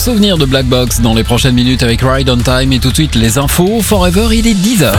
souvenirs de Black Box dans les prochaines minutes avec Ride on Time et tout de suite les infos. Forever, il est 10h.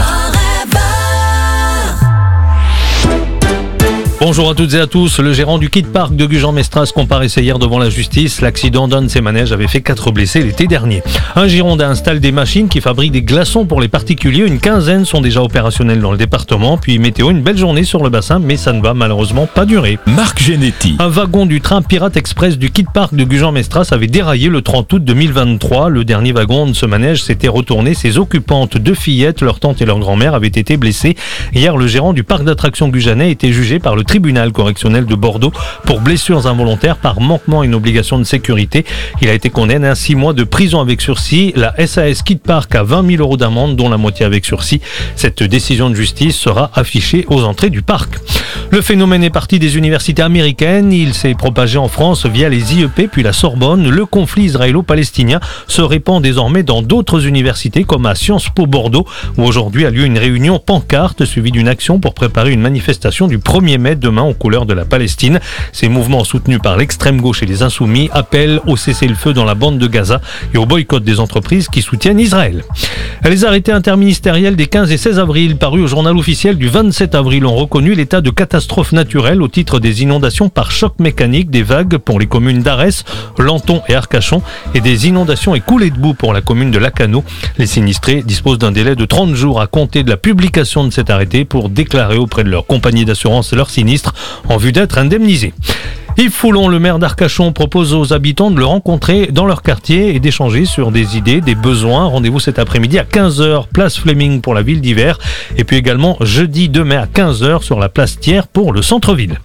Bonjour à toutes et à tous. Le gérant du Kid Park de Gujan-Mestras comparaissait hier devant la justice. L'accident d'un de ses manèges avait fait 4 blessés l'été dernier. Un Girondin installe des machines qui fabriquent des glaçons pour les particuliers. Une quinzaine sont déjà opérationnelles dans le département. Puis météo, une belle journée sur le bassin, mais ça ne va malheureusement pas durer. Marc Genetti. Un wagon du train Pirate Express du Kid Park de Gujan-Mestras avait déraillé le 30 août 2023. Le dernier wagon de ce manège s'était retourné. Ses occupantes, 2 fillettes, leur tante et leur grand-mère, avaient été blessées. Hier, le gérant du parc d'attractions gujanais a été jugé par le tribunal correctionnel de Bordeaux pour blessures involontaires par manquement à une obligation de sécurité. Il a été condamné à 6 mois de prison avec sursis. La SAS Kid Park a 20 000 € d'amende, dont la moitié avec sursis. Cette décision de justice sera affichée aux entrées du parc. Le phénomène est parti des universités américaines. Il s'est propagé en France via les IEP puis la Sorbonne. Le conflit israélo-palestinien se répand désormais dans d'autres universités comme à Sciences Po Bordeaux où aujourd'hui a lieu une réunion pancarte suivie d'une action pour préparer une manifestation du 1er mai demain aux couleurs de la Palestine. Ces mouvements soutenus par l'extrême gauche et les insoumis appellent au cessez-le-feu dans la bande de Gaza et au boycott des entreprises qui soutiennent Israël. Les arrêtés interministériels des 15 et 16 avril parus au journal officiel du 27 avril ont reconnu l'état de catastrophe naturelle au titre des inondations par choc mécanique des vagues pour les communes d'Arès, Lanton et Arcachon et des inondations et coulées de boue pour la commune de Lacanau. Les sinistrés disposent d'un délai de 30 jours à compter de la publication de cet arrêté pour déclarer auprès de leur compagnie d'assurance leur sinistre en vue d'être indemnisés. Yves Foulon, le maire d'Arcachon, propose aux habitants de le rencontrer dans leur quartier et d'échanger sur des idées, des besoins. Rendez-vous cet après-midi à 15h, place Fleming pour la ville d'hiver. Et puis également jeudi 2 mai à 15h sur la place Thiers pour le centre-ville.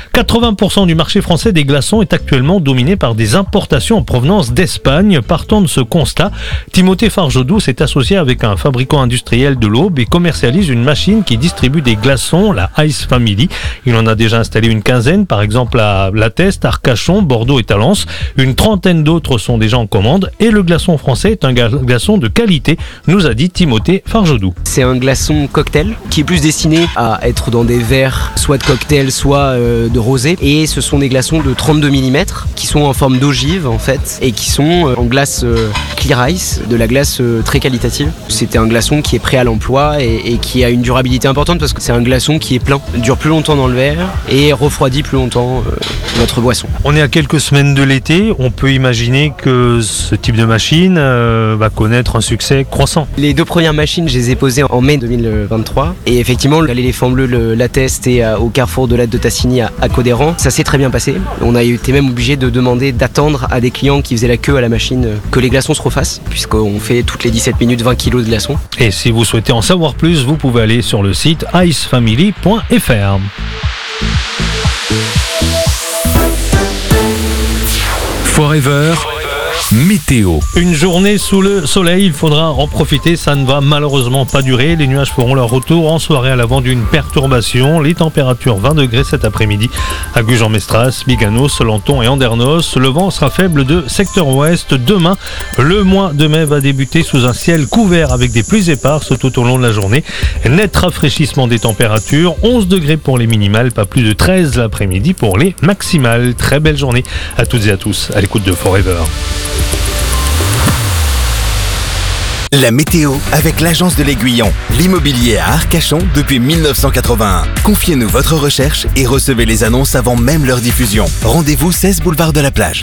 80% du marché français des glaçons est actuellement dominé par des importations en provenance d'Espagne. Partant de ce constat, Timothée Farjodou s'est associé avec un fabricant industriel de l'Aube et commercialise une machine qui distribue des glaçons, la Ice Family. Il en a déjà installé une quinzaine, par exemple à La Teste, Arcachon, Bordeaux et Talence. Une trentaine d'autres sont déjà en commande et le glaçon français est un glaçon de qualité, nous a dit Timothée Farjodou. C'est un glaçon cocktail qui est plus destiné à être dans des verres, soit de cocktail, soit de rosé. Et ce sont des glaçons de 32 mm qui sont en forme d'ogive en fait et qui sont en glace clear ice, de la glace très qualitative. C'était un glaçon qui est prêt à l'emploi et qui a une durabilité importante parce que c'est un glaçon qui est plein, dure plus longtemps dans le verre et refroidit plus longtemps notre boisson. On est à quelques semaines de l'été, on peut imaginer que ce type de machine va connaître un succès croissant. Les 2 premières machines, je les ai posées en mai 2023 et effectivement à l'éléphant bleu, La Teste et au carrefour de l'Aide de Tassigny à Codéran, ça s'est très bien passé. On a été même obligé de demander d'attendre à des clients qui faisaient la queue à la machine que les glaçons se refassent puisqu'on fait toutes les 17 minutes 20 kg de glaçons. Et si vous souhaitez en savoir plus, vous pouvez aller sur le site icefamily.fr. Forever. Météo. Une journée sous le soleil, il faudra en profiter, ça ne va malheureusement pas durer. Les nuages feront leur retour en soirée à l'avant d'une perturbation. Les températures 20 degrés cet après-midi à Gujan-Mestras, Biganos, Lanton et Andernos. Le vent sera faible de secteur ouest. Demain, le mois de mai va débuter sous un ciel couvert avec des pluies éparses tout au long de la journée. Net rafraîchissement des températures, 11 degrés pour les minimales, pas plus de 13 l'après-midi pour les maximales. Très belle journée à toutes et à tous à l'écoute de Forever. La météo avec l'agence de l'Aiguillon, l'immobilier à Arcachon depuis 1981. Confiez-nous votre recherche et recevez les annonces avant même leur diffusion. Rendez-vous 16 boulevard de la Plage.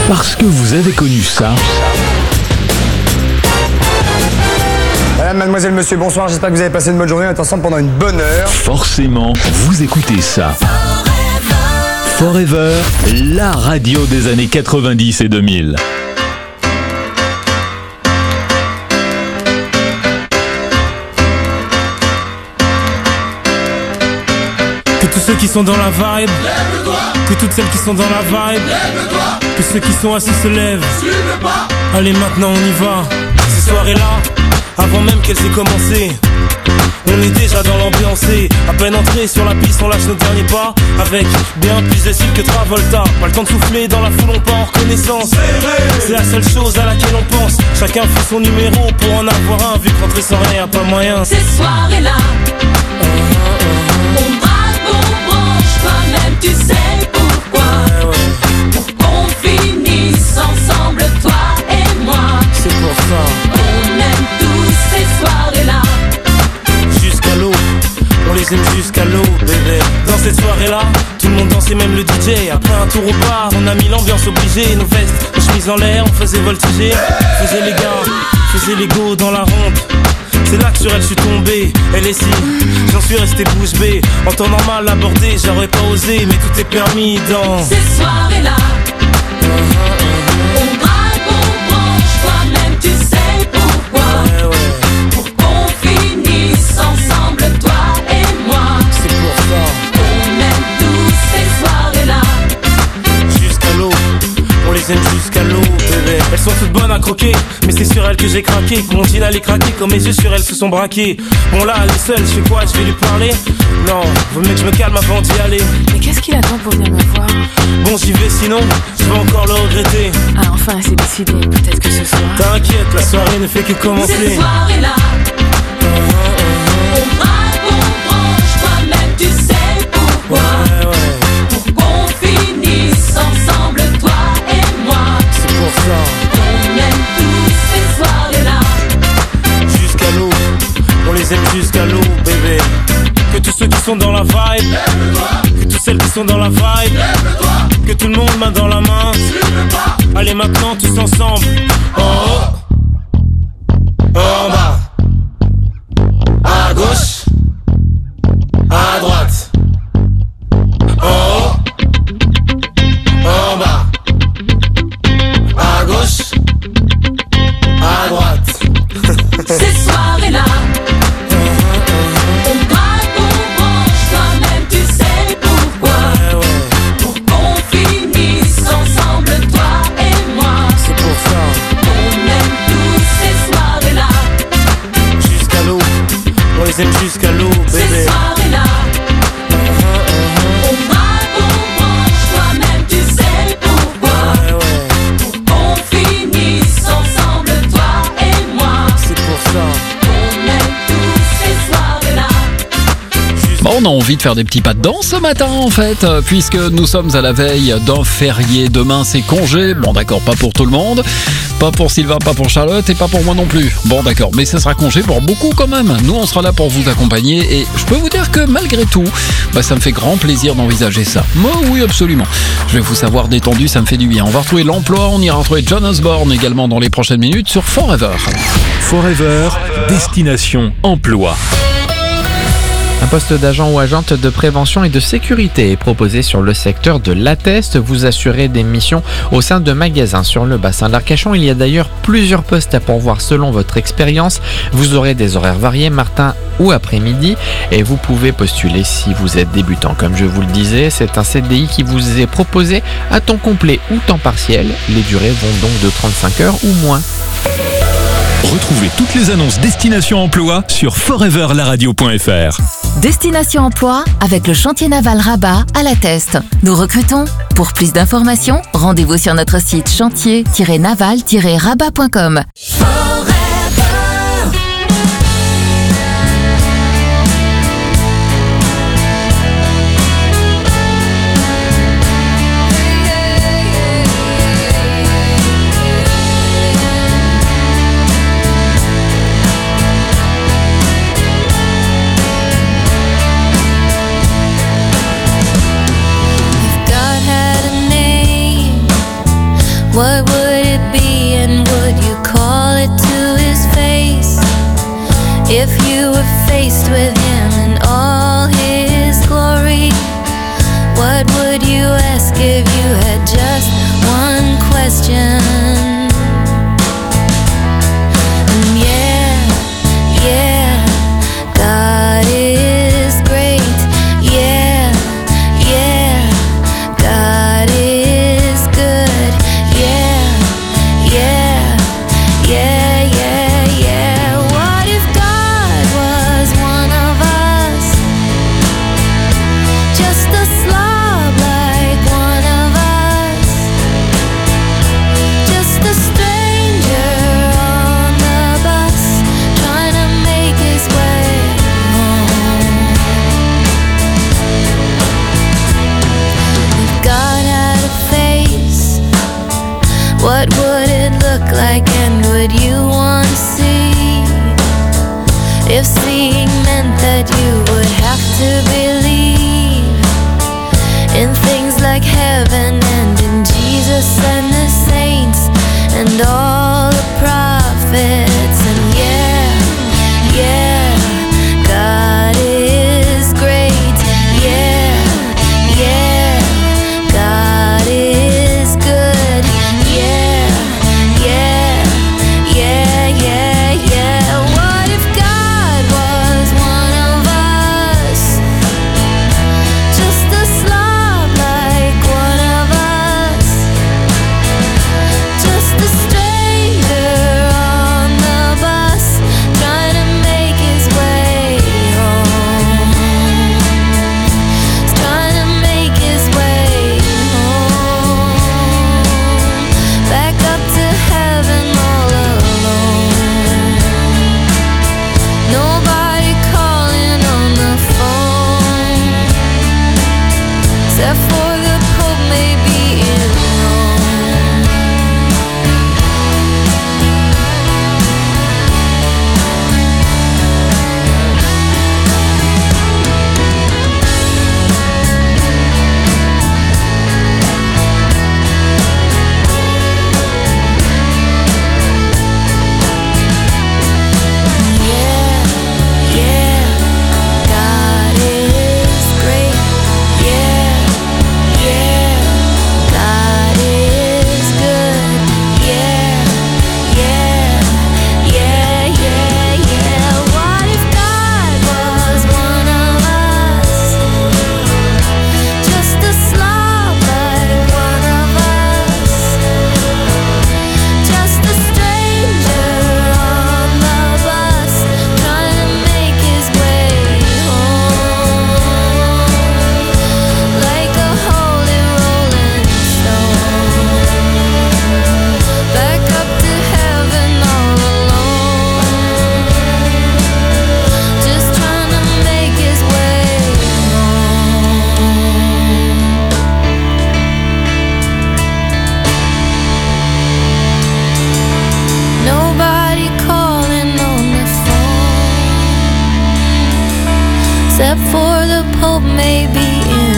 Parce que vous avez connu ça. Madame, mademoiselle, monsieur, bonsoir, j'espère que vous avez passé une bonne journée, on est ensemble pendant une bonne heure. Forcément, vous écoutez ça. Forever, la radio des années 90 et 2000. Que tous ceux qui sont dans la vibe, lève-toi. Que toutes celles qui sont dans la vibe, lève-toi. Que ceux qui sont assis se lèvent. Allez, maintenant on y va. Ces soirées-là, avant même qu'elles aient commencé, on est déjà dans l'ambiance. À peine entré sur la piste, on lâche nos derniers pas. Avec bien plus de style que Travolta. Pas le temps de souffler, dans la foule on part en reconnaissance. C'est la seule chose à laquelle on pense. Chacun fait son numéro pour en avoir un. Vu que rentrer sans rien, pas moyen. Ces soirées-là, on braque, on branche. Toi-même tu sais pourquoi. Pour qu'on finisse ensemble, toi et moi. C'est pour ça. On aime tous ces soirées-là. Jusqu'à l'eau, on les aime jusqu'à l'eau, bébé. Dans cette soirée-là, tout le monde dansait, même le DJ. Après un tour au bar, on a mis l'ambiance obligée. Nos vestes, nos chemises en l'air, on faisait voltiger. Faisait les gars, faisait les go dans la ronde. C'est là que sur elle je suis tombé, elle est si, j'en suis resté bouche bée. En temps normal abordé, j'aurais pas osé, mais tout est permis dans ces soirées-là. On braque, on branche, toi-même tu sais pourquoi. Pour qu'on finisse ensemble, toi et moi. C'est pour ça. On aime tous ces soirées-là. Jusqu'à l'eau, on les aime jusqu'à l'eau, bébé. Elles sont toutes bonnes à croquer, mais c'est sur elles que j'ai craqué. Que mon jean allait craquer, quand mes yeux sur elles se sont braqués. Bon là, elle est seule, je fais quoi, je vais lui parler? Non, vaut mieux que je me calme avant d'y aller. Mais qu'est-ce qu'il attend pour venir me voir? Bon, j'y vais, sinon, je vais encore le regretter. Ah, enfin, c'est décidé, peut-être que ce soir. T'inquiète, la soirée ne fait que commencer. Ces soirées-là, on braque, on branche, toi-même tu sais pourquoi. Pour qu'on finisse ensemble, toi et moi. C'est pour ça. On aime tous ces soirées-là. Jusqu'à l'eau, on les aime jusqu'à l'eau, bébé. Que tous ceux qui sont dans la vibe, lève-toi. Que toutes celles qui sont dans la vibe, lève-toi. Que tout le monde main dans la main. Allez maintenant tous ensemble. En haut, en bas, à gauche, à droite. En haut, en bas, à gauche, à droite. Ces soirées-là, on braque, on branche, toi-même tu sais pourquoi. Pour qu'on finisse ensemble, toi et moi. C'est pour ça. On aime tous ces soirées-là. Jusqu'à l'eau, on les aime jusqu'à l'eau, Ces bébé. soirées-là, on braque, on branche, toi-même tu sais pourquoi. Pour qu'on finisse ensemble, toi et moi. C'est pour ça. On aime tous ces soirées-là. Bon, on a envie de faire des petits pas de danse ce matin en fait, puisque nous sommes à la veille d'un férié. Demain c'est congé, bon d'accord, pas pour tout le monde, pas pour Sylvain, pas pour Charlotte et pas pour moi non plus. Bon d'accord, mais ce sera congé pour beaucoup quand même. Nous on sera là pour vous accompagner et je peux vous dire que malgré tout, ça me fait grand plaisir d'envisager ça. Moi oui absolument, je vais vous savoir détendu, ça me fait du bien. On va retrouver l'emploi, on ira retrouver John Osborne également dans les prochaines minutes sur Forever. Forever, destination emploi. Un poste d'agent ou agente de prévention et de sécurité est proposé sur le secteur de l'Atteste. Vous assurez des missions au sein de magasins sur le bassin d'Arcachon. Il y a d'ailleurs plusieurs postes à pourvoir selon votre expérience. Vous aurez des horaires variés, matin ou après-midi, et vous pouvez postuler si vous êtes débutant. Comme je vous le disais, c'est un CDI qui vous est proposé à temps complet ou temps partiel. Les durées vont donc de 35 heures ou moins. Retrouvez toutes les annonces Destination Emploi sur foreverlaradio.fr. Destination Emploi avec le chantier naval Rabat à l'Atteste. Nous recrutons. Pour plus d'informations, rendez-vous sur notre site chantier-naval-rabat.com. What would it be and would you call it to his face? If you were faced with him in all his glory, what would you ask if you had just one question? And yeah, God is great. Yeah, God is good. Yeah. What if God was one of us? Just a slob like one of us. Just a stranger on the bus, trying to make his way home. If God had a face, what would it look like and would you want to see? If seeing meant that you would have to believe in things like heaven and in Jesus and the saints and all the prophets. And yeah, God is great. Yeah, God is good. Yeah. What if God was one of us? Just a slob like one of us. Just a stranger on the bus, trying to make his way home. He's trying to make his way home. Back up to heaven all alone. Nobody calling on the phone, except for the Pope maybe in Rome. Yeah, God is great. Yeah, God is good. Yeah. What if God was one of us? Just a slob like one of us. Just a stranger on the bus, trying to make his way home. Like a holy rolling stone, back up to heaven all alone. Just trying to make his way home. Nobody calling on the phone, except for the Pope maybe in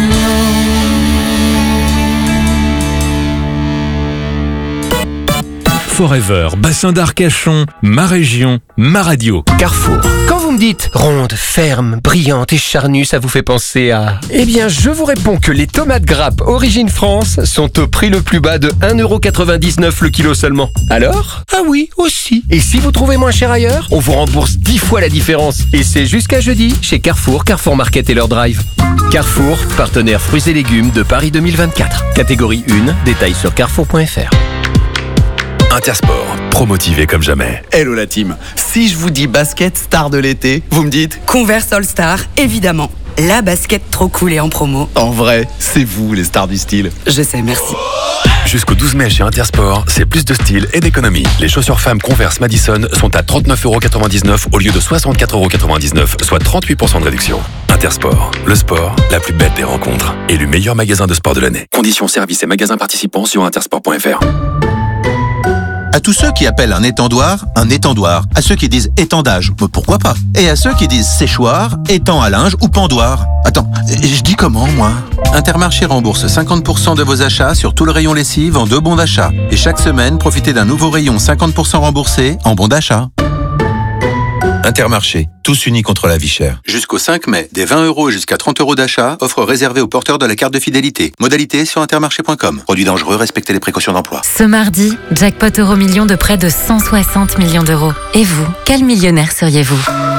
Forever, bassin d'Arcachon, ma région, ma radio. Carrefour. Quand vous me dites ronde, ferme, brillante et charnue, ça vous fait penser à... Eh bien, je vous réponds que les tomates grappes Origine France sont au prix le plus bas de 1,99€ le kilo seulement. Alors ? Ah oui, aussi. Et si vous trouvez moins cher ailleurs, on vous rembourse 10 fois la différence. Et c'est jusqu'à jeudi chez Carrefour, Carrefour Market et leur drive. Carrefour, partenaire fruits et légumes de Paris 2024. Catégorie 1, détails sur carrefour.fr. Intersport, promotivé comme jamais. Hello la team. Si je vous dis basket star de l'été, vous me dites Converse All Star, évidemment. La basket trop cool et en promo. En vrai, c'est vous les stars du style. Je sais, merci. Jusqu'au 12 mai chez Intersport, c'est plus de style et d'économie. Les chaussures femmes Converse Madison sont à 39,99€ au lieu de 64,99€, soit 38% de réduction. Intersport, le sport, la plus belle des rencontres. Élu meilleur magasin de sport de l'année. Conditions, services et magasins participants sur intersport.fr. À tous ceux qui appellent un étendoir, à ceux qui disent étendage, pourquoi pas? Et à ceux qui disent séchoir, étang à linge ou pendoir. Attends, je dis comment, moi? Intermarché rembourse 50% de vos achats sur tout le rayon lessive en 2 bons d'achat. Et chaque semaine, profitez d'un nouveau rayon 50% remboursé en bons d'achat. Intermarché, tous unis contre la vie chère. Jusqu'au 5 mai, des 20 € jusqu'à 30 € d'achat, offre réservée aux porteurs de la carte de fidélité. Modalité sur intermarché.com. Produit dangereux, respectez les précautions d'emploi. Ce mardi, jackpot Euromillions de près de 160 millions d'euros. Et vous, quel millionnaire seriez-vous ?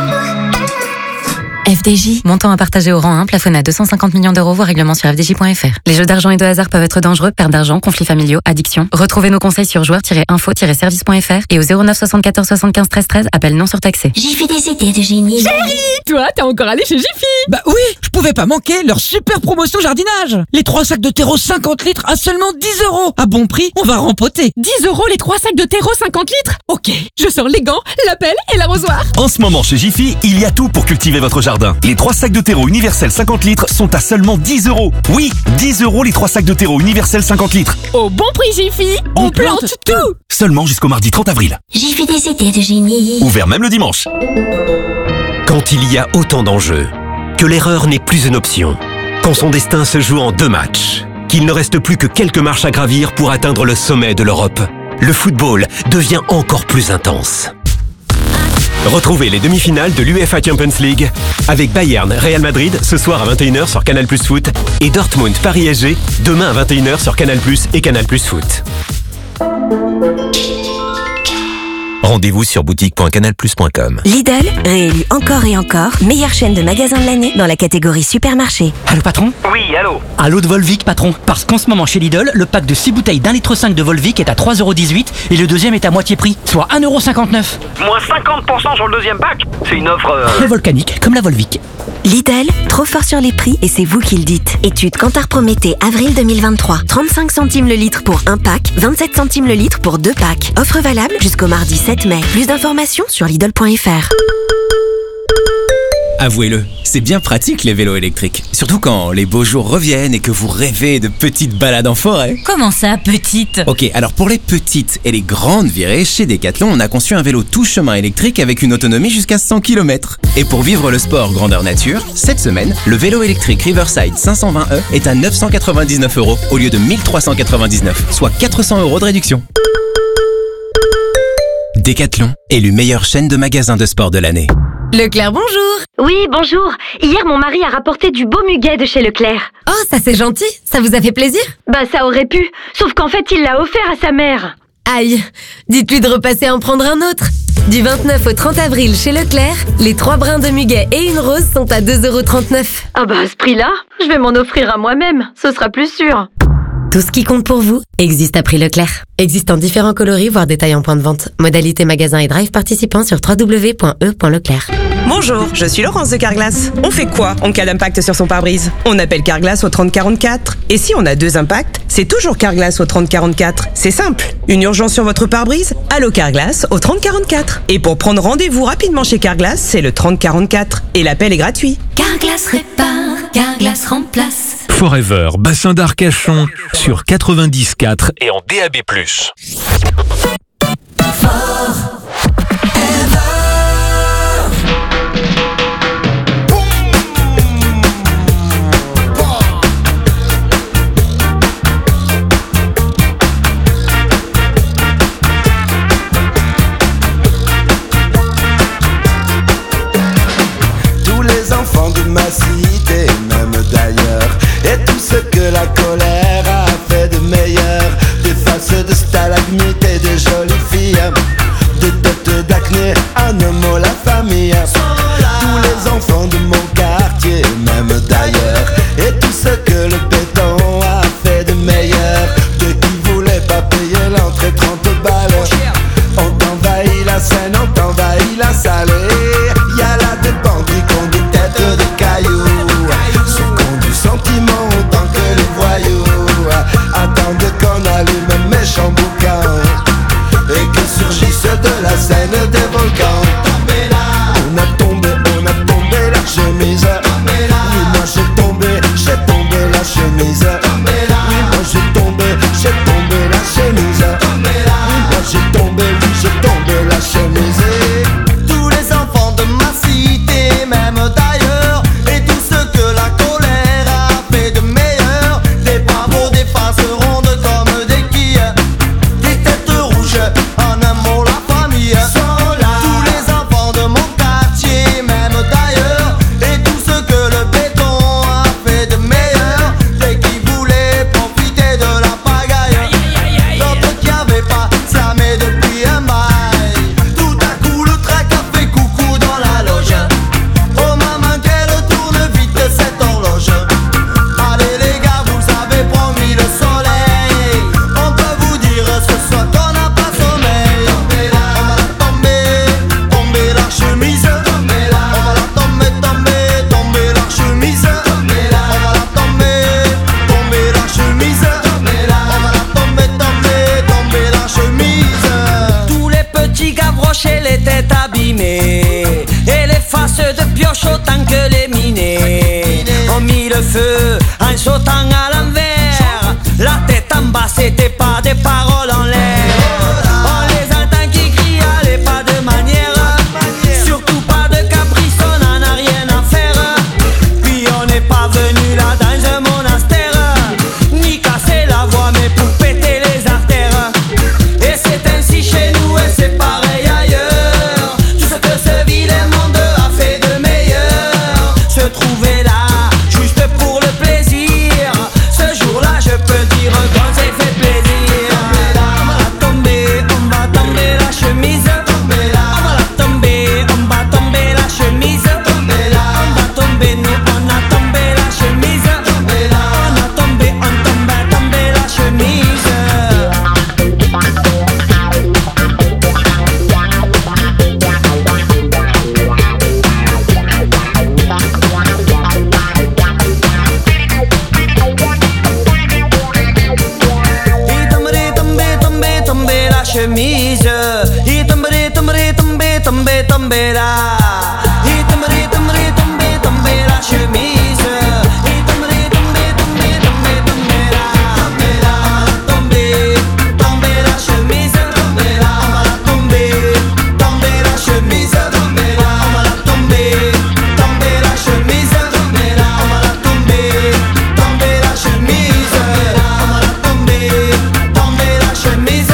FDJ, montant à partager au rang 1, plafonné à 250 millions d'euros, voire règlement sur fdj.fr. Les jeux d'argent et de hasard peuvent être dangereux, perte d'argent, conflits familiaux, addiction. Retrouvez nos conseils sur joueurs-info-service.fr et au 09 74 75 13 13, appel non surtaxé. J'ai fait des idées de génie. Chérie, toi, t'es encore allé chez Jiffy? Bah oui, je pouvais pas manquer leur super promotion jardinage. Les 3 sacs de terreau 50 litres à seulement 10 €. À bon prix, on va rempoter. 10 € les 3 sacs de terreau 50 litres? Ok, je sors les gants, la pelle et l'arrosoir. En ce moment chez Jiffy, il y a tout pour cultiver votre jardin. Les 3 sacs de terreau universel 50 litres sont à seulement 10 €. Oui, 10 € les 3 sacs de terreau universel 50 litres. Au bon prix Jiffy, on plante tout. Seulement jusqu'au mardi 30 avril. J'ai fait des idées de génie. Ouvert même le dimanche. Quand il y a autant d'enjeux, que l'erreur n'est plus une option, quand son destin se joue en 2 matchs, qu'il ne reste plus que quelques marches à gravir pour atteindre le sommet de l'Europe, le football devient encore plus intense. Retrouvez les demi-finales de l'UEFA Champions League avec Bayern Real Madrid ce soir à 21h sur Canal+ Foot et Dortmund Paris SG demain à 21h sur Canal+ et Canal+ Foot. Rendez-vous sur boutique.canalplus.com. Lidl, réélu encore et encore, meilleure chaîne de magasins de l'année dans la catégorie supermarché. Allô patron? Oui, allô. Allô de Volvic patron. Parce qu'en ce moment chez Lidl, le pack de 6 bouteilles d'1,5 litre de Volvic est à 3,18 € et le deuxième est à moitié prix, soit 1,59 €. Moins 50% sur le deuxième pack. C'est une offre... Très volcanique, comme la Volvic. Lidl, trop fort sur les prix et c'est vous qui le dites. Étude Kantar Prométhée, avril 2023. 35 centimes le litre pour un pack, 27 centimes le litre pour 2 packs. Offre valable jusqu'au mardi 7 mai. Plus d'informations sur Lidl.fr. Avouez-le, c'est bien pratique les vélos électriques. Surtout quand les beaux jours reviennent et que vous rêvez de petites balades en forêt. Comment ça, petite? Ok, alors pour les petites et les grandes virées, chez Decathlon, on a conçu un vélo tout chemin électrique avec une autonomie jusqu'à 100 km. Et pour vivre le sport grandeur nature, cette semaine, le vélo électrique Riverside 520e est à 999 € au lieu de 1399, soit 400 € de réduction. Decathlon, élu meilleure chaîne de magasins de sport de l'année. Leclerc, bonjour. Oui, bonjour. Hier, mon mari a rapporté du beau muguet de chez Leclerc. Oh, ça c'est gentil. Ça vous a fait plaisir? Bah, ça aurait pu. Sauf qu'en fait, il l'a offert à sa mère. Aïe, dites-lui de repasser en prendre un autre. Du 29 au 30 avril chez Leclerc, les 3 brins de muguet et une rose sont à 2,39 €. Ah bah, à ce prix-là, je vais m'en offrir à moi-même. Ce sera plus sûr. Tout ce qui compte pour vous existe à prix Leclerc. Existant différents coloris, voire détails en point de vente. Modalité magasin et drive participants sur www.e.leclerc. Bonjour, je suis Laurence de Carglass. On fait quoi en cas d'impact sur son pare-brise? On appelle Carglass au 3044. Et si on a 2 impacts, c'est toujours Carglass au 3044. C'est simple. Une urgence sur votre pare-brise? Allô Carglass au 3044. Et pour prendre rendez-vous rapidement chez Carglass, c'est le 3044. Et l'appel est gratuit. Carglass répare, Carglass remplace. Forever, bassin d'Arcachon, sur 90.4 et en DAB+. Tous les enfants de ma cité, même d'ailleurs, et tout ce que la colère a fait de meilleur, des faces de stalagmites et de jolies filles. le feu en sautant à l'envers. La tête en bas, c'était pas des paroles en l'air. On les entend qui crient, allez, pas de manière. Surtout pas de caprice, on n'en a rien à faire. Puis on n'est pas venu là dans un monastère, ni casser la voix, mais pour péter les artères. Et c'est ainsi chez nous et c'est pareil ailleurs. Tout ce que ce vilain monde a fait de meilleur, se trouver là, juste pour le plaisir. Ce jour-là, je peux dire qu'on s'est fait plaisir. On va tomber la chemise. On va la tomber, on va tomber la chemise. On va tomber, nous on a tombé la chemise. On a tombé, on tombe, tombé la chemise. Tomber la chemise. Il tomber là. Il tomber la chemise. Il tomber là. Tomber la chemise. On va la tomber la chemise. On va la tomber la chemise. On va la tomber la chemise. On va la tomber la chemise.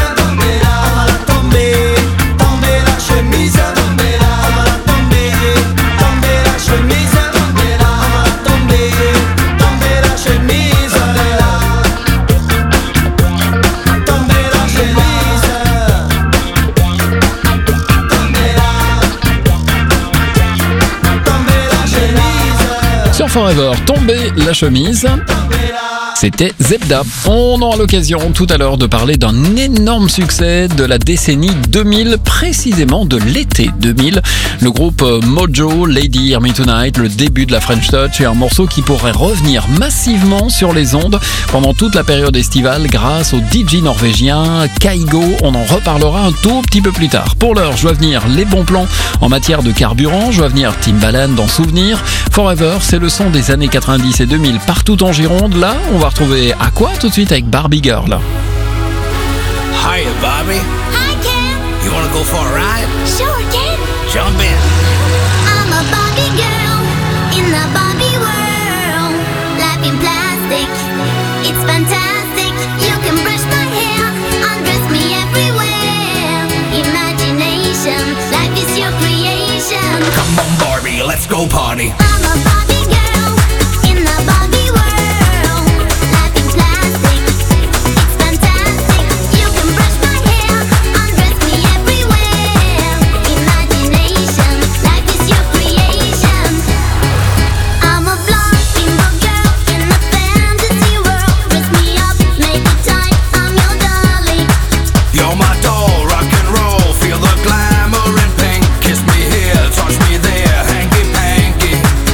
Sur Forever, tomber la chemise. C'était Zebda. On aura l'occasion tout à l'heure de parler d'un énorme succès de la décennie 2000, précisément de l'été 2000. Le groupe Mojo, Lady Hear Me Tonight, le début de la French Touch, et un morceau qui pourrait revenir massivement sur les ondes pendant toute la période estivale grâce au DJ norvégien Kygo. On en reparlera un tout petit peu plus tard. Pour l'heure, je vois venir les bons plans en matière de carburant, je vois venir Timbaland dans Souvenir. Forever, c'est le son des années 90 et 2000 partout en Gironde. Là, on va retrouver Aqua tout de suite avec Barbie Girl. Hiya, Barbie. Hi, Ken. You wanna go for a ride? Sure, Ken. Jump in. I'm a Barbie girl in the Barbie world. Life in plastic, it's fantastic. You can brush my hair, undress me everywhere. Imagination, life is your creation. Come on, Barbie, let's go party. I'm a Barbie girl in the Barbie world. Life in plastic, it's fantastic. You can brush my hair, undress me everywhere. Imagination, life is your creation. I'm a blonde single girl in a fantasy world. Dress me up, make it tight, I'm your darling. You're my doll, rock and roll. Feel the glamour and pink. Kiss me here, touch me there, hanky panky.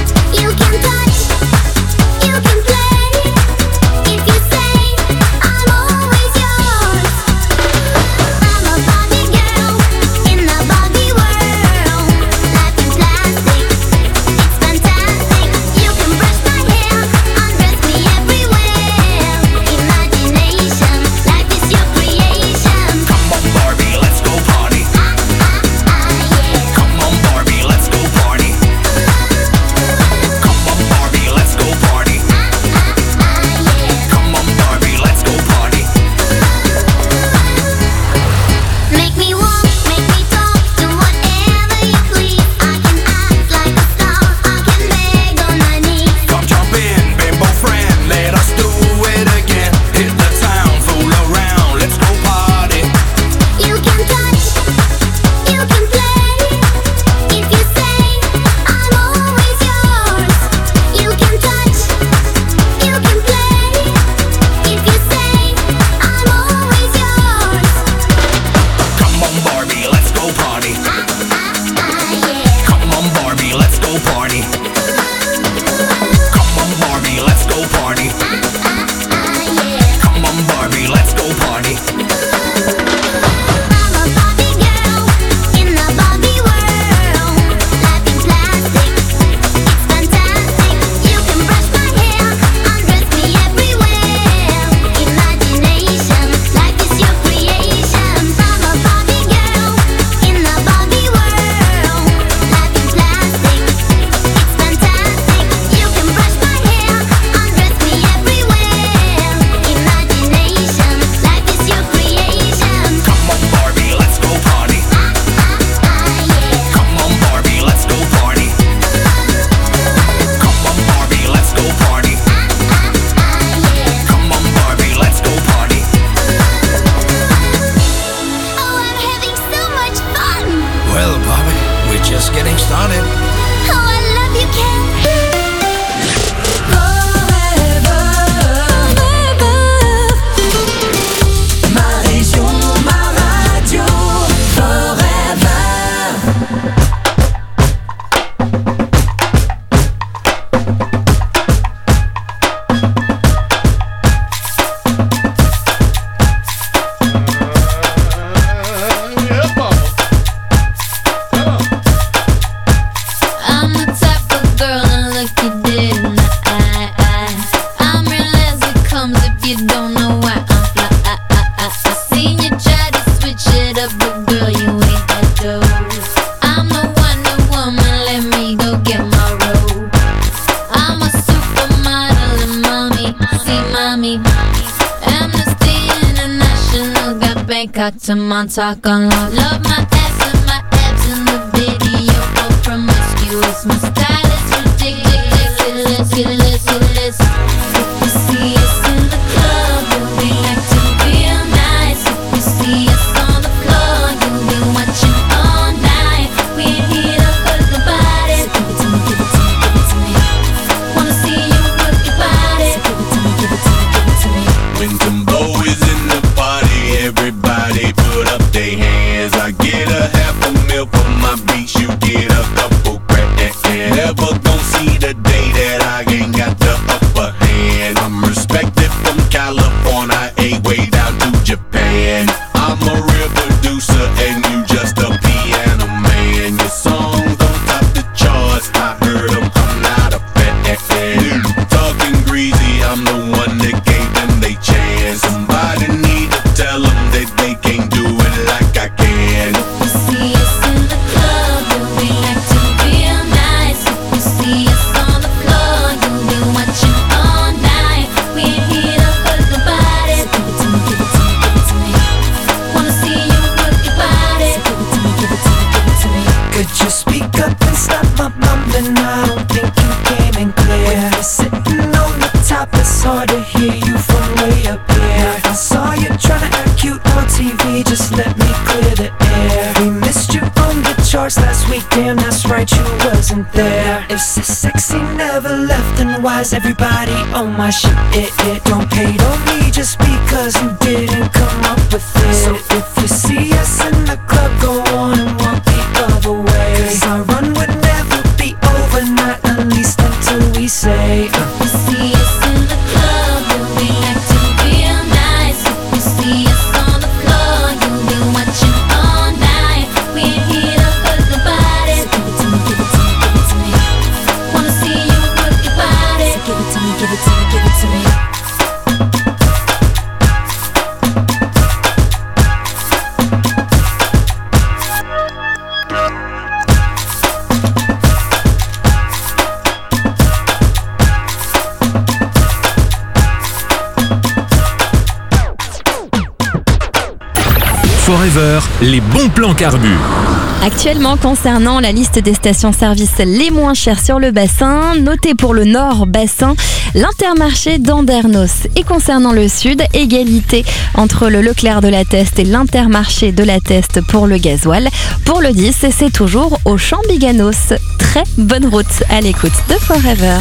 don't know why I'm fly. I seen you try to switch it up, but girl, you ain't that dope. I'm the Wonder Woman, let me go get my robe. I'm a supermodel and mommy, see mommy. Amnesty International got Bangkok to Montauk on lock. Love my ass and my abs in the video for promiscuous. My style is ridiculous, ridiculous. If you see us in the club, you'll be acting real nice. If you see us on the floor, you'll be watching all night. We ain't here to hurt nobody. So give it to me, give it to me, give it to me. Wanna see you work your body. So give it to me, give it to me, give it to me. When Timbo is in the party, everybody put up their hands. I get a $500,000 for my beats, you get a couple grand. Never gon' see the day that I ain't got the upper hand. I'm respected from California, way down to Japan. I'm a real producer and you just a piano man. Your songs don't top the charts, I heard them, I'm not a fan. Talking greasy, I'm the one that gave them they chance. Somebody need to tell them that they can't do it like I can. You see us in the club, you'll be acting real nice. If you see us on the floor, you'll be watching all night. We ain't here to hurt nobody. So give it to me, give it to me, give it to me. Wanna see you work your body. So give it to me, give it to me, give it to me. Could you speak up and stop my mumbling? I don't think you came in clear. When you're sitting on the top, it's hard to hear you from way up here. I saw you trying to act cute on TV, just let me clear the air. We missed you on the charts last week, damn that's right, you wasn't there. If so sexy never left, then why's everybody on my shit? Don't hate on me just because you didn't come up with it. So if you see us in the club, go on and walk the other way. 'Cause our run would never be over, not at least until we say You see us in the club, you'll be acting real nice. If you see us on the floor, you'll be watching all night. We ain't here to hurt nobody. So give it to me, give it to me, give it to me. Wanna see you work your body. So give it to me, give it to me, give it to me. Forever, les bons plans carbu. Actuellement, concernant la liste des stations-service les moins chères sur le bassin, notez pour le Nord bassin l'Intermarché d'Andernos. Et concernant le Sud, égalité entre le Leclerc de la Teste et l'Intermarché de la Teste pour le gasoil. Pour le 10, c'est toujours au Champ Biganos. Très bonne route à l'écoute de Forever.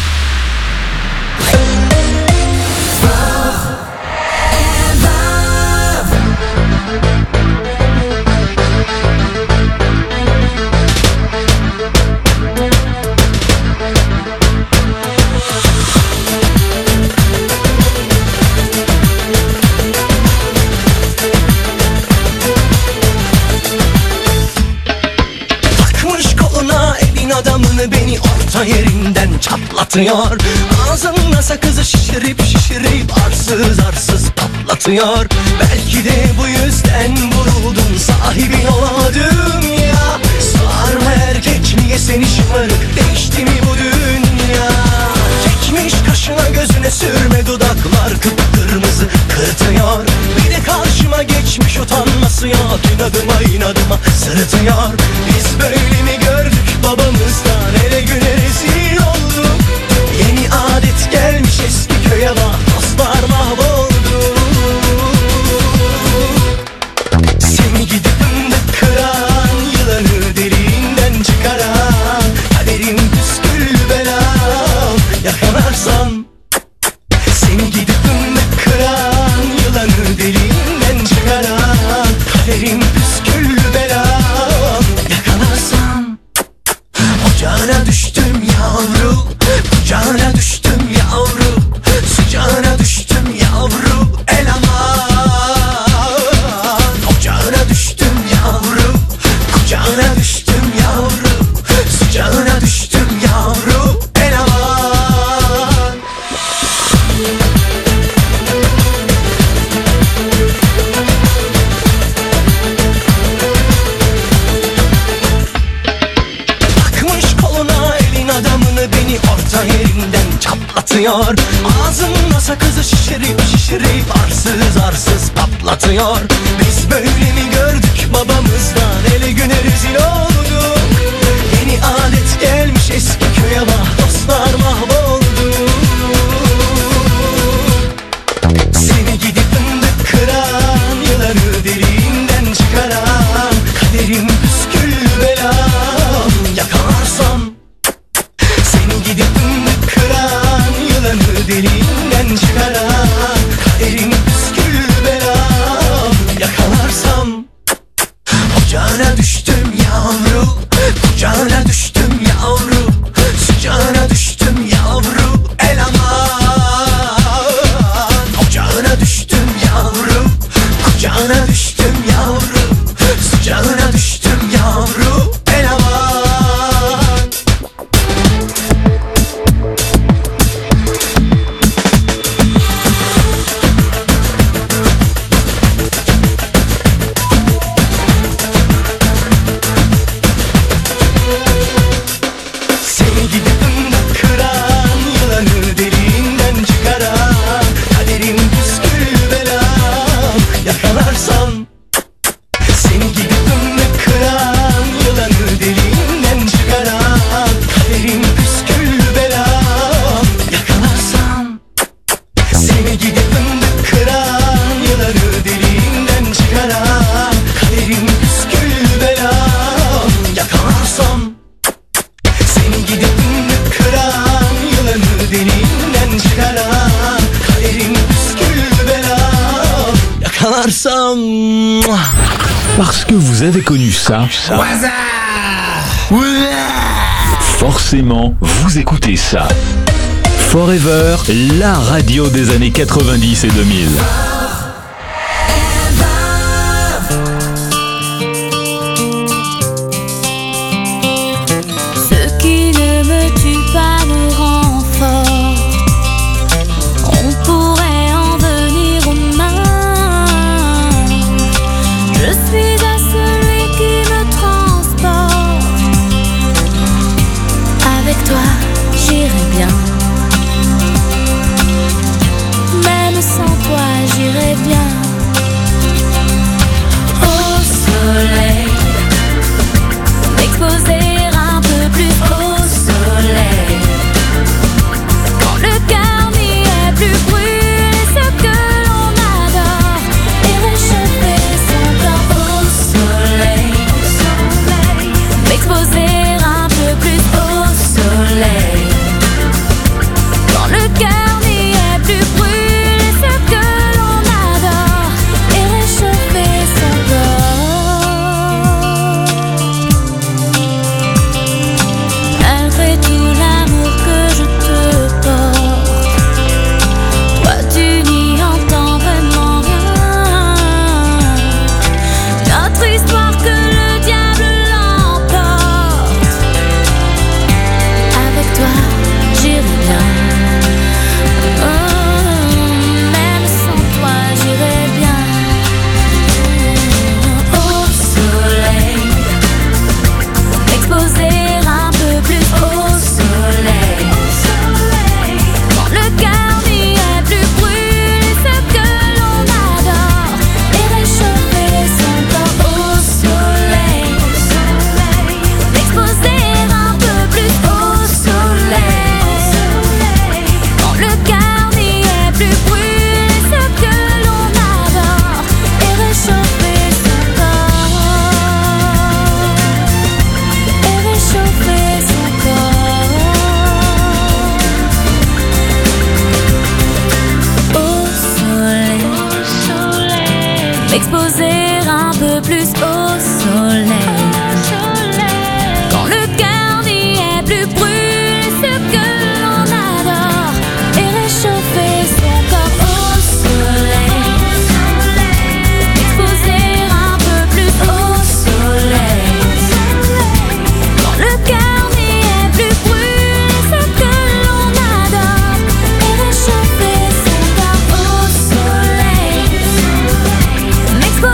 Adamını beni orta yerinden çatlatıyor. Ağzımda sakızı şişirip arsız arsız patlatıyor. Belki de bu yüzden vuruldum, sahibin olamadım ya. Sarma erkek niye seni şımarık, değişti mi bu dünya? Çekmiş kaşına gözüne sürme, dudaklar kıpkırmızı kırtıyor. Bir de karşıma geçmiş utanması yok, inadıma sırıtıyor. Biz böyle mi gördük babamızdan, ele güne rezil olduk. Yeni adet gelmiş eski köye bak, dostlar mahvoldu. Seni gidip fındık kıran, yılanı deliğinden çıkaran, kaderim püskül belam, yakalarsan. Seni gidip fındık kıran, yılanı deliğinden çıkaran, kaderim püskül belam, Arsız arsız patlatıyor. Biz böyle mi gördük babamızdan? Ele güne rezil olduk. Yeni adet gelmiş eski köye bak, dostlar mahvoldu. Seni gidip fındık kıran, yılanı derinden çıkaran, kaderim püskül belam yakalarsam. Seni gidip fındık kıran, yılanı derinden çıkaran, kaderim püskül belam yakalarsam. Ocağına düştüm yavru, kucağına düştüm yavru, sıcağına düştüm yavru, el aman. Ocağına düştüm yavru, kucağına düştüm yavru, sıcağına düştüm yavru, el aman. Seni gidip fındık kıran, yılanı derinden çıkaran, kaderim püskül belam yakalarsam. Seni gidip fındık kıran, yılanı derinden çıkaran, kaderim püskül belam yakalarsam. Seni gidip fındık kıran, yılanı derinden çıkaran, kaderim püskül belam yakalarsam. Seni gidip fındık kıran, yılanı derinden çıkaran, kaderim püskül belam yakalarsam. Parce que vous avez connu ça, forcément, vous écoutez ça. Forever, la radio des années 90 et 2000. Ce qui ne me tue pas me rend fort. On pourrait en venir aux mains. Je suis à celui qui me transporte. Avec toi, j'irai bien. Même sans toi, j'irai bien. Au soleil, m'exposer un peu plus au soleil. Quand le cœur n'y est plus, brûler ce que l'on adore et réchauffer son corps au soleil. M'exposer un peu plus au soleil. Quand le cœur n'y est plus, brûler ce que l'on adore et réchauffer son corps. Malgré tout l'amour que je te porte, toi tu n'y entends vraiment rien. Notre histoire que le diable l'emporte. Avec toi j'irai bien. Même sans toi j'irai bien. Au soleil, m'exposer un peu plus au soleil. Quand le cœur n'y est plus, brûler ce que l'on adore et réchauffer son corps au soleil. M'exposer un peu plus au soleil. Quand le cœur n'y est plus, brûler ce que l'on adore et réchauffer son corps. Et réchauffer son corps. Au soleil, m'exposer un peu plus au soleil. Quand le cœur n'y est plus, brûler ce que l'on adore et réchauffer son corps au soleil. M'exposer un peu plus au soleil. Quand le cœur n'y est plus, brûler ce que l'on adore et réchauffer son corps au soleil. M'exposer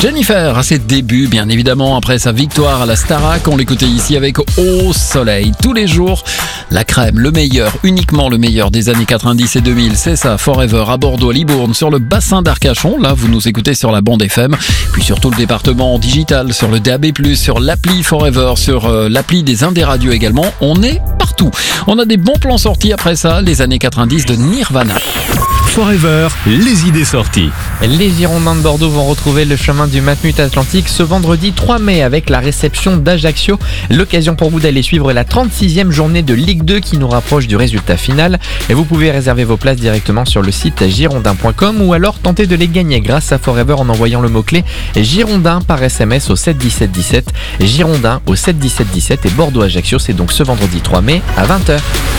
Jennifer, à ses débuts, bien évidemment, après sa victoire à la Starac, on l'écoutait ici avec Au Soleil. Tous les jours, la crème, le meilleur, uniquement le meilleur des années 90 et 2000, c'est ça, Forever, à Bordeaux, à Libourne, sur le bassin d'Arcachon. Là, vous nous écoutez sur la bande FM, puis sur tout le département digital, sur le DAB+, sur l'appli Forever, sur l'appli des Indés Radio également. On est partout. On a des bons plans sortis après ça, les années 90 de Nirvana. Forever, les idées sorties. Les Girondins de Bordeaux vont retrouver le chemin du Matmut Atlantique ce vendredi 3 mai avec la réception d'Ajaccio. L'occasion pour vous d'aller suivre la 36e journée de Ligue 2 qui nous rapproche du résultat final. Et vous pouvez réserver vos places directement sur le site girondin.com ou alors tenter de les gagner grâce à Forever en envoyant le mot-clé Girondin par SMS au 7 17 17. Girondin au 7 17 17 et Bordeaux-Ajaccio, c'est donc ce vendredi 3 mai à 20h.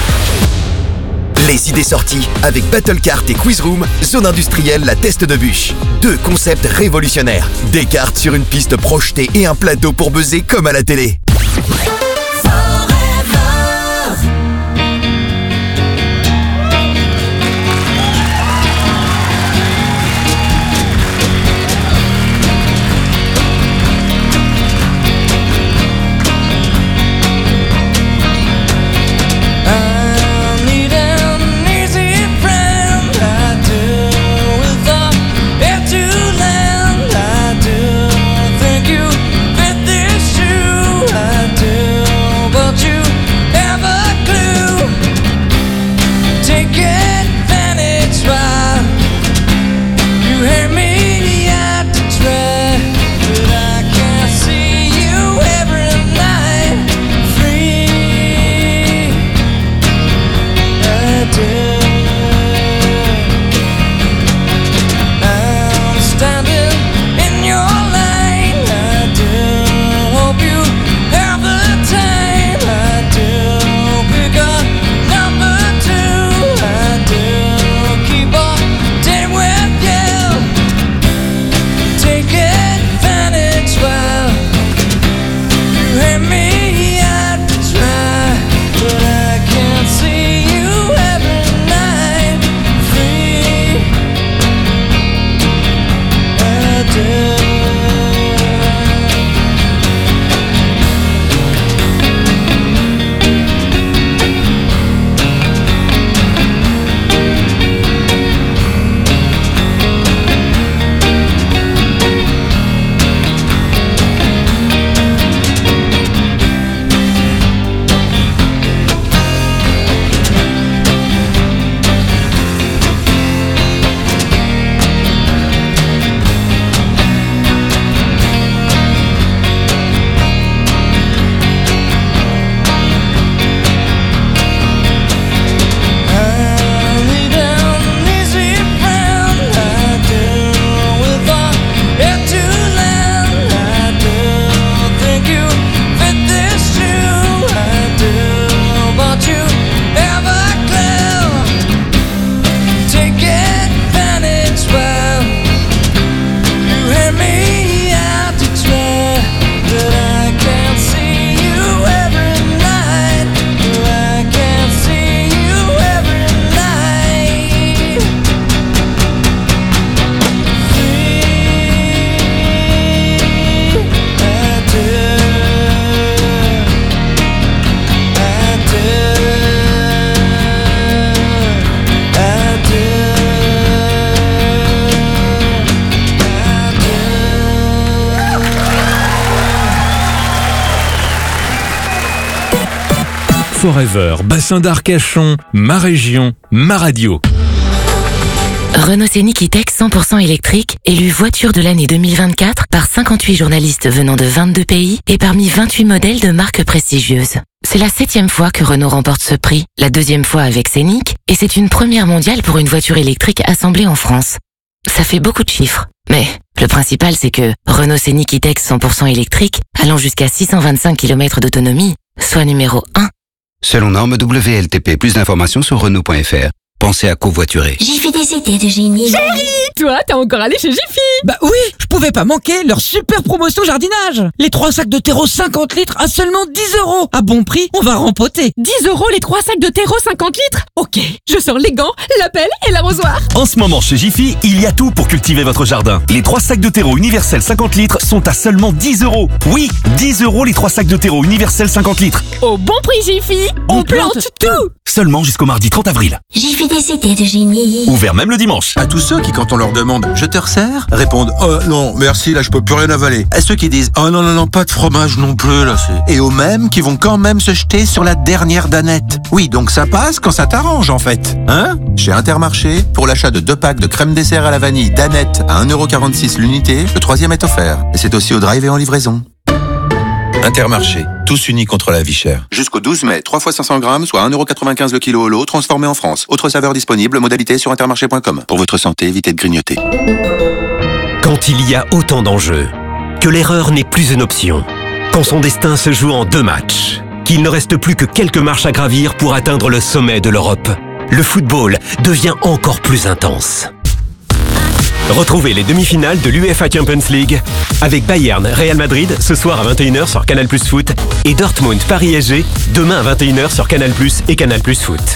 Les idées sorties avec Battlecart et Quizroom, zone industrielle La Teste de Bûche. 2 concepts révolutionnaires. Des cartes sur une piste projetée et un plateau pour buzzer comme à la télé. Forever, bassin d'Arcachon, ma région, ma radio. Renault Scénic E-Tech 100% électrique, élu voiture de l'année 2024 par 58 journalistes venant de 22 pays et parmi 28 modèles de marques prestigieuses. C'est la 7e fois que Renault remporte ce prix, la 2e fois avec Scénic, et c'est une première mondiale pour une voiture électrique assemblée en France. Ça fait beaucoup de chiffres, mais le principal c'est que Renault Scénic E-Tech 100% électrique, allant jusqu'à 625 km d'autonomie, soit numéro 1. Selon norme WLTP, plus d'informations sur Renault.fr. pensez à covoiturer. J'ai fait des idées de génie. Chérie, toi, t'es encore allé chez Jiffy? Bah oui, je pouvais pas manquer leur super promotion jardinage. Les 3 sacs de terreau 50 litres à seulement 10 €. À bon prix, on va rempoter. 10 € les 3 sacs de terreau 50 litres? Ok, je sors les gants, la pelle et l'arrosoir. En ce moment chez Jiffy, il y a tout pour cultiver votre jardin. Les 3 sacs de terreau universel 50 litres sont à seulement 10 €. Oui, 10 € les 3 sacs de terreau universel 50 litres. Au bon prix Jiffy, on plante tout. Seulement jusqu'au mardi 30 avril. J'ai fait des idées de génie. Ouvert même le dimanche. À tous ceux qui, quand on leur demande « Je te resserre ?» répondent « Oh non, merci, là je peux plus rien avaler. » À ceux qui disent « Oh non, non, non, pas de fromage non plus, là c'est... » Et aux mêmes qui vont quand même se jeter sur la dernière danette. Oui, donc ça passe quand ça t'arrange en fait. Hein ? Chez Intermarché, pour l'achat de 2 packs de crème dessert à la vanille danette à 1,46 € l'unité, le 3e est offert. Et c'est aussi au drive et en livraison. Intermarché, tous unis contre la vie chère. Jusqu'au 12 mai, 3 fois 500 grammes, soit 1,95 € le kilo au lot, transformé en France. Autre saveur disponible, modalité sur intermarché.com. Pour votre santé, évitez de grignoter. Quand il y a autant d'enjeux, que l'erreur n'est plus une option, quand son destin se joue en 2 matchs, qu'il ne reste plus que quelques marches à gravir pour atteindre le sommet de l'Europe, le football devient encore plus intense. Retrouvez les demi-finales de l'UEFA Champions League avec Bayern Real Madrid ce soir à 21 h sur Canal+ Foot et Dortmund Paris SG demain à 21 h sur Canal+ et Canal+ Foot.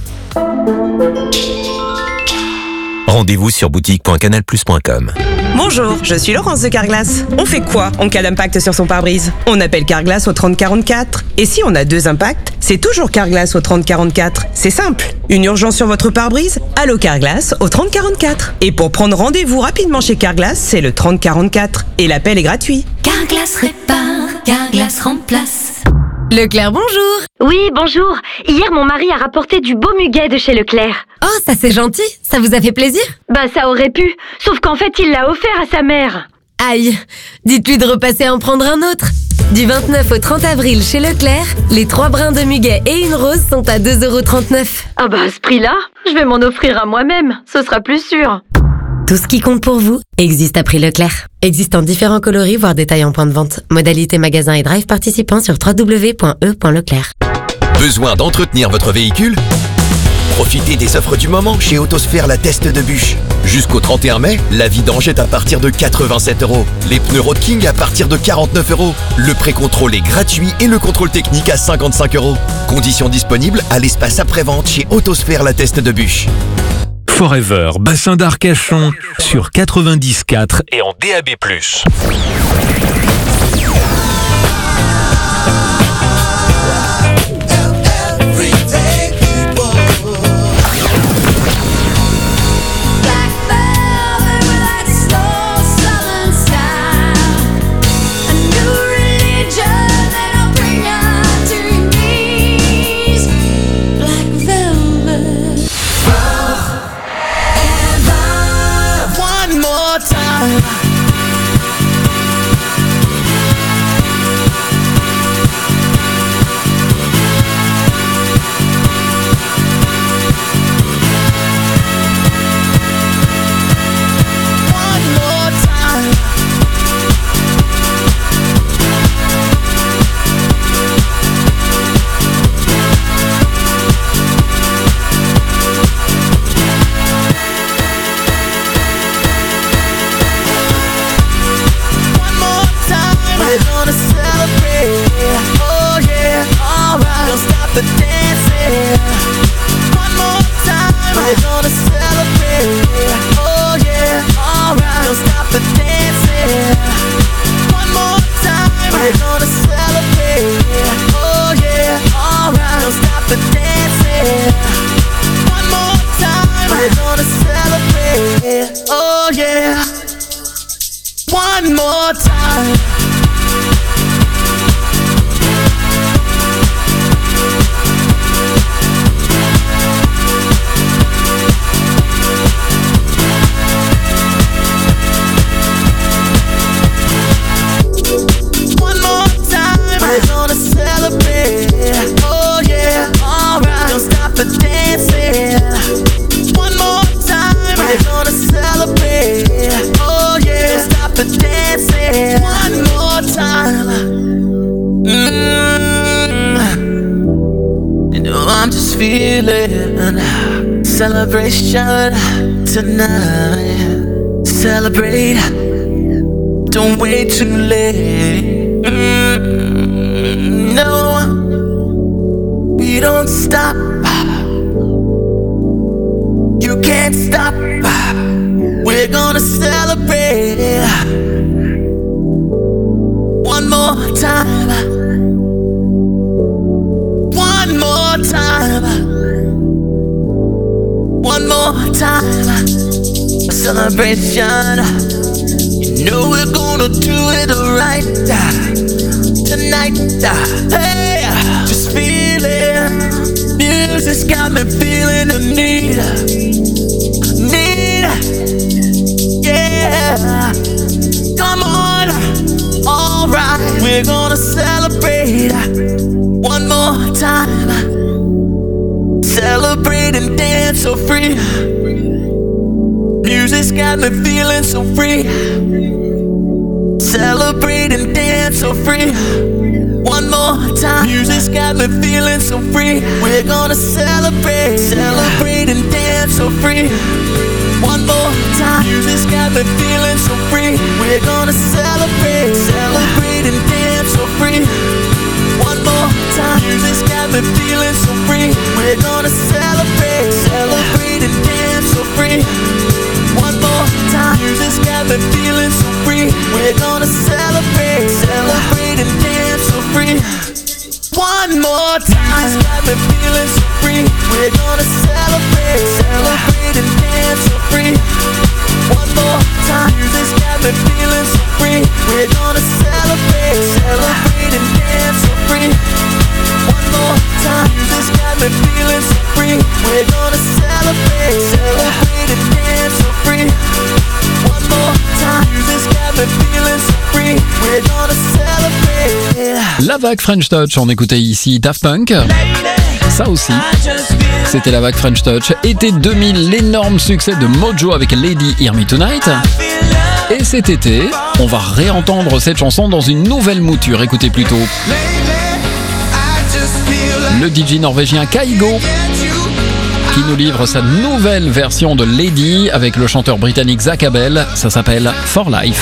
Rendez-vous sur boutique.canalplus.com. Bonjour, je suis Laurence de Carglass. On fait quoi en cas d'impact sur son pare-brise? On appelle Carglass au 3044. Et si on a 2 impacts, c'est toujours Carglass au 3044. C'est simple. Une urgence sur votre pare-brise? Allô Carglass au 3044. Et pour prendre rendez-vous rapidement chez Carglass, c'est le 3044. Et l'appel est gratuit. Carglass répare, Carglass remplace. Leclerc, bonjour. Oui, bonjour. Hier, mon mari a rapporté du beau muguet de chez Leclerc. Oh, ça c'est gentil. Ça vous a fait plaisir? Bah, ça aurait pu. Sauf qu'en fait, il l'a offert à sa mère. Aïe. Dites-lui de repasser en prendre un autre. Du 29 au 30 avril chez Leclerc, les 3 brins de muguet et une rose sont à 2,39 €. Ah bah, à ce prix-là, je vais m'en offrir à moi-même. Ce sera plus sûr. Tout ce qui compte pour vous existe à prix Leclerc. Existe en différents coloris, voire détails en point de vente. Modalité magasin et drive participants sur www.e.leclerc. Besoin d'entretenir votre véhicule ? Profitez des offres du moment chez Autosphère La Teste de Bûche. Jusqu'au 31 mai, la vidange est à partir de 87 €. Les pneus Road King à partir de 49 €. Le pré-contrôle est gratuit et le contrôle technique à 55 €. Conditions disponibles à l'espace après-vente chez Autosphère La Teste de Bûche. Forever, bassin d'Arcachon, sur 90.4 et en DAB+. One more time. One more time, we're gonna celebrate. Oh yeah, alright. Don't stop the dancing. One more time, we're gonna celebrate. Oh yeah, don't stop the dancing. One more time. And I'm just feeling celebration tonight. Celebrate, don't wait too late. No, we don't stop. You can't stop. We're gonna celebrate one more time. One more time. One more time. A celebration. You know we're gonna do it right tonight. Hey, just feel it. Music's got me feeling the need. Yeah. Come on. Alright, we're gonna celebrate one more time. Celebrate and dance so free. Music's got me feeling so free. Celebrate and dance so free. One more time. Music's got me feeling so free. We're gonna celebrate. Celebrate and dance so free. One more time. Music's got me feeling so free. We're gonna celebrate. Celebrate and dance so free. One more time. Music's got me feeling so free. We're gonna celebrate. Celebrate and dance so free. One more time. Music's got me feeling so free. We're gonna celebrate. Celebrate and dance so free. One more time. Music's got me feeling so free. We're gonna celebrate. Celebrate and dance so free. One more time. Music's got me feeling so free. We're gonna celebrate. Celebrate and dance so free. One more time. Music's got me feeling so free. We're gonna celebrate. Celebrate and dance so free. One more time. Music's got me feeling so free. We're gonna celebrate. La vague French Touch, on écoutait ici Daft Punk. Ça aussi, c'était la vague French Touch. Été 2000, l'énorme succès de Mojo avec Lady Hear Me Tonight. Et cet été, on va réentendre cette chanson dans une nouvelle mouture. Écoutez plutôt. Le DJ norvégien Kygo qui nous livre sa nouvelle version de Lady avec le chanteur britannique Zach Abel. Ça s'appelle For Life.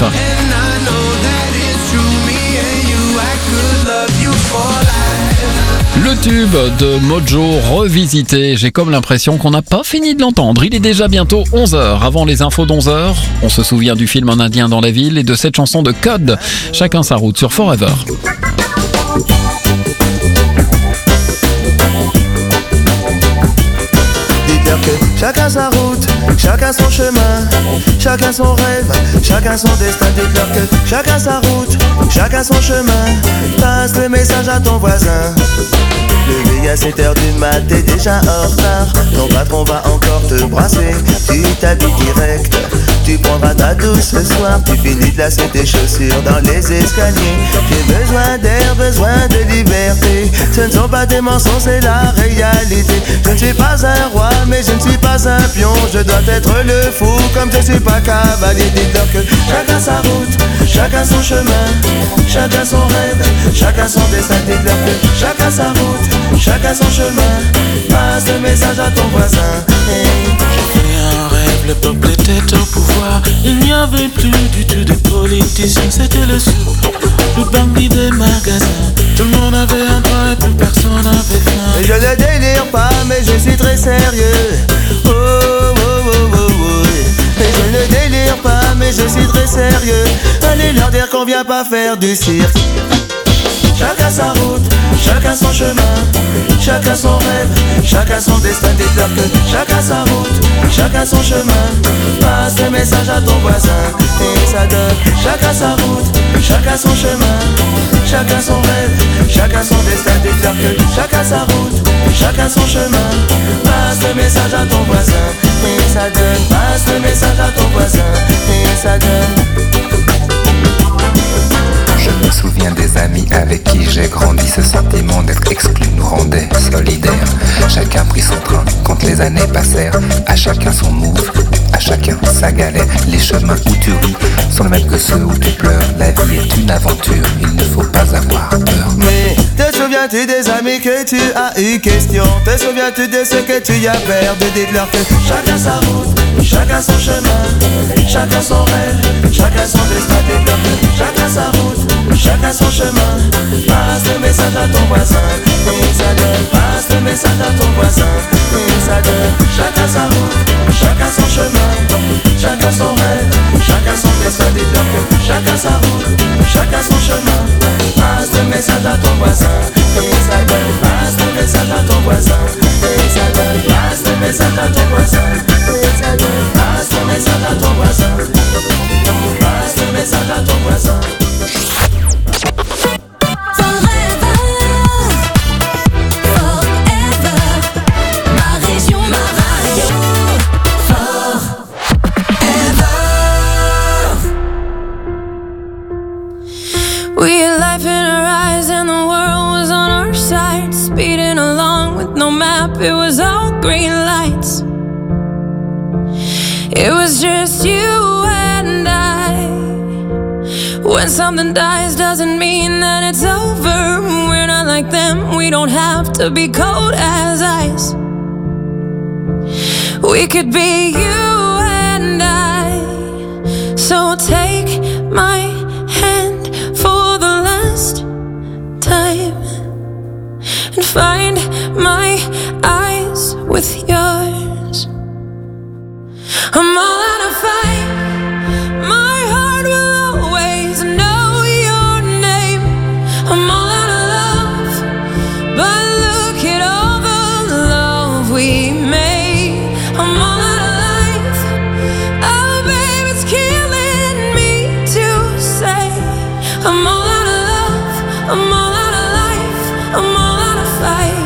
Le tube de Mojo revisité, j'ai comme l'impression qu'on n'a pas fini de l'entendre. Il est déjà bientôt 11h. Avant les infos d'11h, on se souvient du film Un Indien dans la ville et de cette chanson de Code, Chacun sa route sur Forever. Dites-leur que chacun sa route, chacun son chemin, chacun son rêve, chacun son destin. Dites-leur que chacun sa route, chacun son chemin. Passe le message à ton voisin. Levé à 7h du mat, t'es déjà en retard. Ton patron va encore te brasser. Tu t'habilles direct, tu prendras ta douche ce soir. Tu finis de lasser tes chaussures dans les escaliers. J'ai besoin d'air, besoin de liberté. Ce ne sont pas des mensonges, c'est la réalité. Je ne suis pas un roi, mais je ne suis pas un pion. Je dois être le fou, comme je suis pas cavalier. Dites-leur que chacun sa route, chacun son chemin, chacun son rêve, chacun son destin. Dites-leur que chacun sa route, chacun son chemin. Passe le message à ton voisin. J'ai fait un rêve, le peuple était au pouvoir. Il n'y avait plus du tout de politiciens, c'était le sou. Le bandit des magasins. Tout le monde avait un droit et plus personne n'avait faim. Je ne délire pas, mais je suis très sérieux. Oh, oh, oh, oh, oh. Et je ne délire pas, mais je suis très sérieux. Allez leur dire qu'on vient pas faire du cirque. Chacun sa route, chacun son chemin, chacun son rêve, chacun son destin. Dites-leur que chacun sa route, chacun son chemin. Passe le message à ton voisin et ça donne. Chacun sa route, chacun son chemin, chacun son rêve, chacun son destin. Dites-leur que chacun sa route, chacun son chemin. Passe le message à ton voisin et ça donne. Passe le message à ton voisin et ça donne. Je me souviens des amis avec qui j'ai grandi. Ce sentiment d'être exclu nous rendait solidaires. Chacun prit son train quand les années passèrent, à chacun son move, à chacun sa galère. Les chemins où tu ris sont les mêmes que ceux où tu pleures. La vie est une aventure, il ne faut pas avoir peur. Mais te souviens-tu des amis que tu as eu question? Te souviens-tu de ce que tu y as perdu? Dites-leur que chacun sa route, chacun son chemin, chacun son rêve, chacun son destin. Dites-leur que chacun sa route, chacun son chemin. Passe le message à ton voisin, passe le message à ton voisin. Chacun sa route, chacun son chemin, chacun son rêve, chacun son destin. Dites-leur que chacun sa route, chacun son chemin. Passe le message à ton voisin, passe le message à ton voisin, passe le message à ton voisin, passe le message à ton voisin, passe le message à ton voisin. We had life in our eyes and the world was on our side. Speeding along with no map, it was all green lights. It was just you and I. When something dies doesn't mean that it's over. We're not like them, we don't have to be cold as ice. We could be you and I. So take my hand for the last time and find my eyes with yours. I'm all out of fight. My heart will always know your name. I'm all out of love, but look at all the love we made. I'm all out of life. Oh, babe, it's killing me to say. I'm all out of love. I'm all out of life. I'm all out of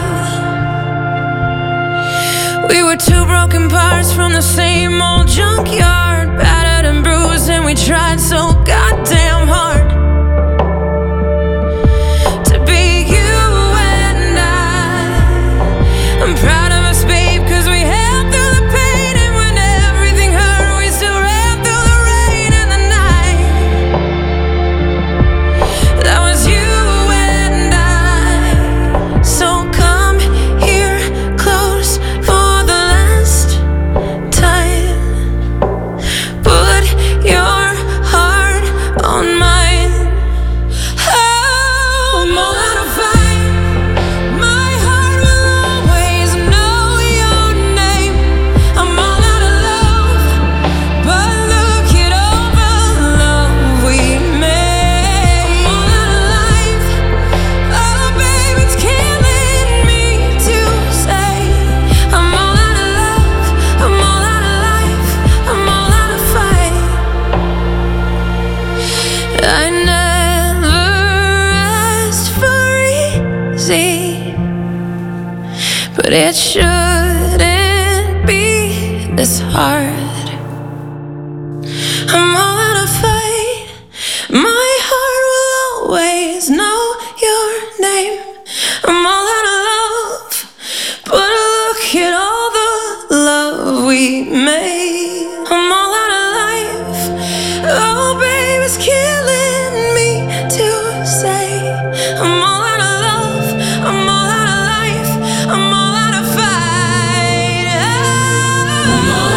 fight. We were two broken parts from the same old junkyard, battered and bruised, and we tried so goddamn hard to be you and I. I'm proud of us, babe, 'cause we held through the pain, and when everything hurt, we still ran through the rain and the night. That was you and I. So come here close for the last time. Put your heart on mine. Oh, I'm all out of fight. My heart will always know your name. I'm all out of love, but look at all the love we made. I'm all out of life. Oh, babe, it's killing me to say. I'm all out of love. I'm all out of life. I'm all out of fight. I never asked for easy, but it shouldn't be this hard. I'm all out of fight. My heart will always know your name. I'm all out of love, but look at all the love we made. I'm all out of life. Oh, babe, it's killing me to say. I'm all out of love. I'm all out of life. I'm all out of fight. I'm all